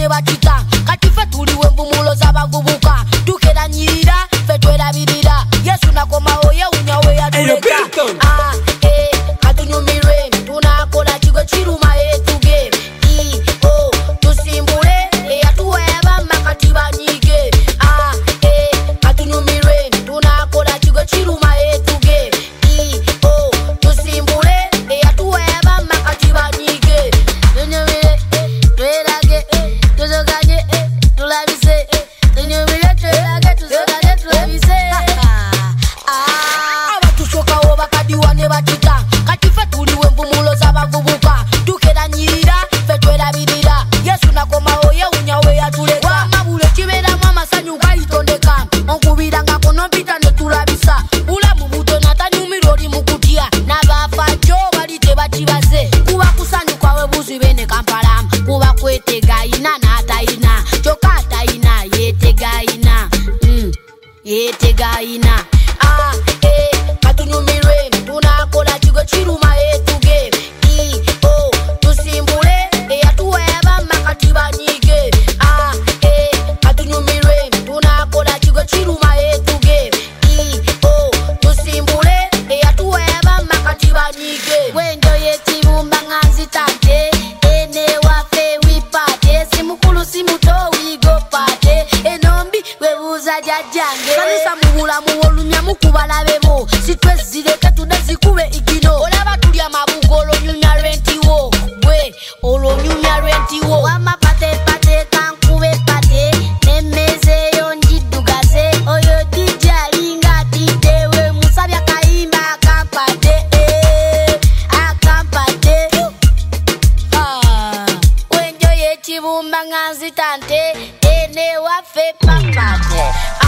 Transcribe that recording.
ne batita kati fe tuliwe mbumulo z'abavubuka tukeranyirira fe twerabirira Yesu nakomawo ye unyawe yatuleka katunyumirwe tunakola kigo kiruma yetuge tusimbule eyatuweba makati banyige katunyumirwe tunakola kigo kiruma yetuge tusimbule eyatuweba makati banyige tunyumire twerage tuzoganye tulabise tunyumire twerage tuzoganye tulabise abatusokawo bakadiwa ne batita kati fe tuliwe mbumulo z'abavubuka tukeranyirira fe twerabirira Yesu nakomawo ye unyawe yatuleka wamabule kiberamu amasanyu gayitondeka onkubiranga kono mpita ne tulabisa bulamu butono atanyumira oli mukutya n'abafajjo bali tebakibaze kuba kusanyu kwawe buzibe ne Kampala kuba kwetegayina n'atayina kyokka atayina yetegayina yetegayina katunyumirwe tunakola kigo kiruma yetuge tusimbule eyatuweba makati banyige katunyumirwe tunakola kigo kiruma yetuge tusimbule eyatuweba makati banyige wenjo yekibumba nganzitante ene wafe wipate simukulu simuto wigopate enombi webuza jajjange kanisa mubulamu wolumya mukubalabemo sitwezireka tudazikube igino olaba tuli amabugo olonyumya lwentiwo gwe olonyumya lwentiwo wamapatepate kankube pate nemmeze eyo njiddugaze oyo dijalinga titewe musabya kayimba akampate akampate wenjo yekibumba nganzitante ene wafe papate